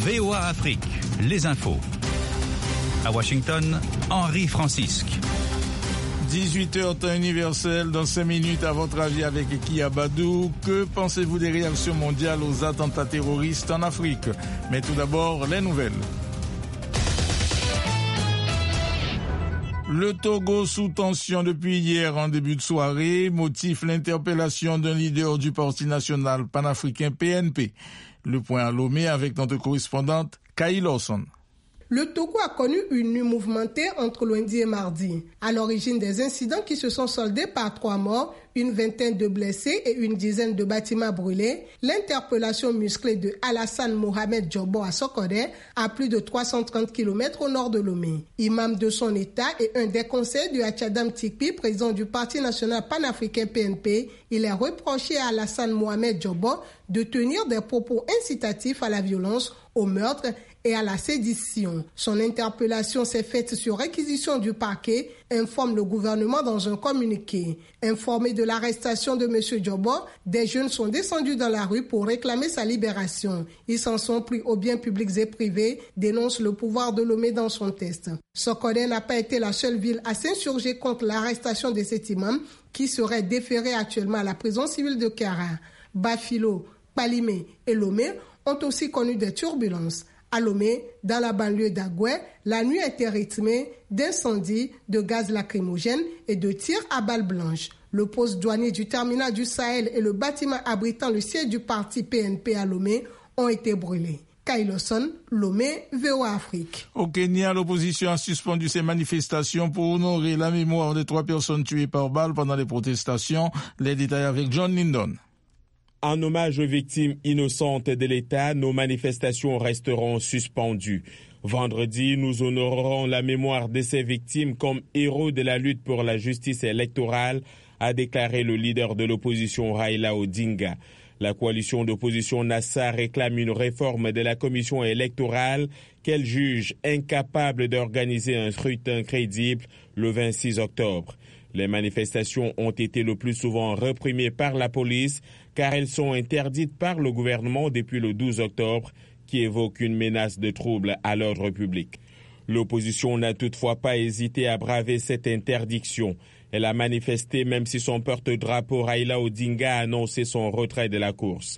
VOA Afrique, les infos. À Washington, Henri Francisque. 18h temps universel, dans 5 minutes, à votre avis avec Kia Badou, que pensez-vous des réactions mondiales aux attentats terroristes en Afrique? Mais tout d'abord, les nouvelles. Le Togo sous tension depuis hier en début de soirée, motif l'interpellation d'un leader du Parti national panafricain PNP. Le point à Lomé avec notre correspondante Kay Lawson. Le Togo a connu une nuit mouvementée entre lundi et mardi. À l'origine des incidents qui se sont soldés par 3 morts, une vingtaine de blessés et une dizaine de bâtiments brûlés, l'interpellation musclée de Alassane Mohamed Djobo à Sokodé, à plus de 330 km au nord de Lomé. Imam de son État et un des conseillers de Achadam Tikpi, président du Parti national panafricain PNP, il est reproché à Alassane Mohamed Djobo de tenir des propos incitatifs à la violence, au meurtre et à la sédition. Son interpellation s'est faite sur réquisition du parquet, informe le gouvernement dans un communiqué. Informé de l'arrestation de M. Djobo, des jeunes sont descendus dans la rue pour réclamer sa libération. Ils s'en sont pris aux biens publics et privés, dénonce le pouvoir de Lomé dans son texte. Sokodé n'a pas été la seule ville à s'insurger contre l'arrestation de cet imam qui serait déféré actuellement à la prison civile de Kara. Bafilo, Palimé et Lomé ont aussi connu des turbulences. À Lomé, dans la banlieue d'Agoué, la nuit a été rythmée d'incendies, de gaz lacrymogènes et de tirs à balles blanches. Le poste douanier du terminal du Sahel et le bâtiment abritant le siège du parti PNP à Lomé ont été brûlés. Kay Lawson, Lomé, VOA Afrique. Au Kenya, l'opposition a suspendu ses manifestations pour honorer la mémoire des 3 personnes tuées par balle pendant les protestations. Les détails avec John Lindon. En hommage aux victimes innocentes de l'État, nos manifestations resteront suspendues. Vendredi, nous honorerons la mémoire de ces victimes comme héros de la lutte pour la justice électorale, a déclaré le leader de l'opposition Raila Odinga. La coalition d'opposition NASA réclame une réforme de la commission électorale qu'elle juge incapable d'organiser un scrutin crédible le 26 octobre. Les manifestations ont été le plus souvent réprimées par la police car elles sont interdites par le gouvernement depuis le 12 octobre qui évoque une menace de trouble à l'ordre public. L'opposition n'a toutefois pas hésité à braver cette interdiction. Elle a manifesté même si son porte-drapeau Raila Odinga a annoncé son retrait de la course.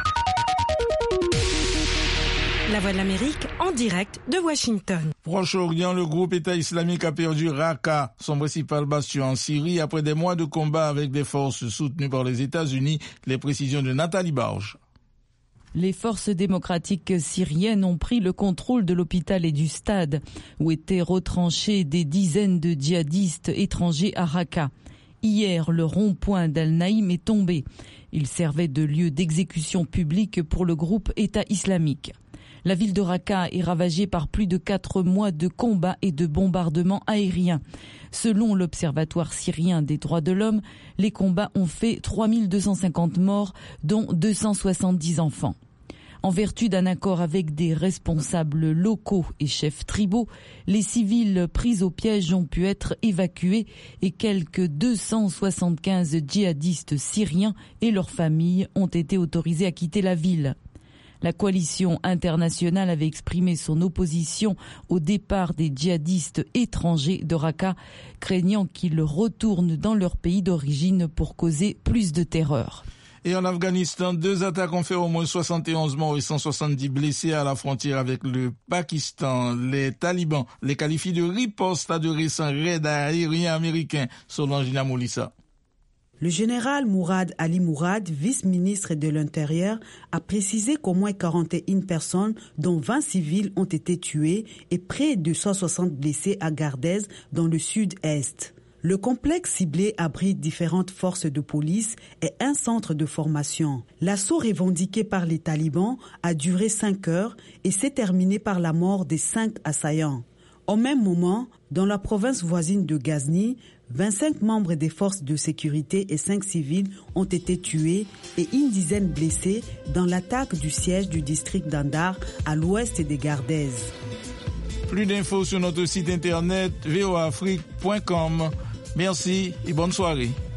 La Voix de l'Amérique en direct de Washington. Proche-Orient, le groupe État islamique a perdu Raqqa, son principal bastion en Syrie, après des mois de combat avec des forces soutenues par les États-Unis. Les précisions de Nathalie Barge. Les forces démocratiques syriennes ont pris le contrôle de l'hôpital et du stade, où étaient retranchés des dizaines de djihadistes étrangers à Raqqa. Hier, le rond-point d'Al-Naïm est tombé. Il servait de lieu d'exécution publique pour le groupe État islamique. La ville de Raqqa est ravagée par plus de 4 mois de combats et de bombardements aériens. Selon l'Observatoire syrien des droits de l'homme, les combats ont fait 3250 morts, dont 270 enfants. En vertu d'un accord avec des responsables locaux et chefs tribaux, les civils pris au piège ont pu être évacués et quelques 275 djihadistes syriens et leurs familles ont été autorisés à quitter la ville. La coalition internationale avait exprimé son opposition au départ des djihadistes étrangers de Raqqa, craignant qu'ils retournent dans leur pays d'origine pour causer plus de terreur. Et en Afghanistan, 2 attaques ont fait au moins 71 morts et 170 blessés à la frontière avec le Pakistan. Les talibans les qualifient de riposte à de récents raids aériens américains, selon Gina Moulissa. Le général Mourad Ali Mourad, vice-ministre de l'Intérieur, a précisé qu'au moins 41 personnes, dont 20 civils, ont été tuées et près de 160 blessés à Gardez, dans le sud-est. Le complexe ciblé abrite différentes forces de police et un centre de formation. L'assaut revendiqué par les talibans a duré 5 heures et s'est terminé par la mort des 5 assaillants. Au même moment, dans la province voisine de Ghazni, 25 membres des forces de sécurité et 5 civils ont été tués et une dizaine blessés dans l'attaque du siège du district d'Andar à l'ouest des Gardez. Plus d'infos sur notre site internet voaafrique.com. Merci et bonne soirée.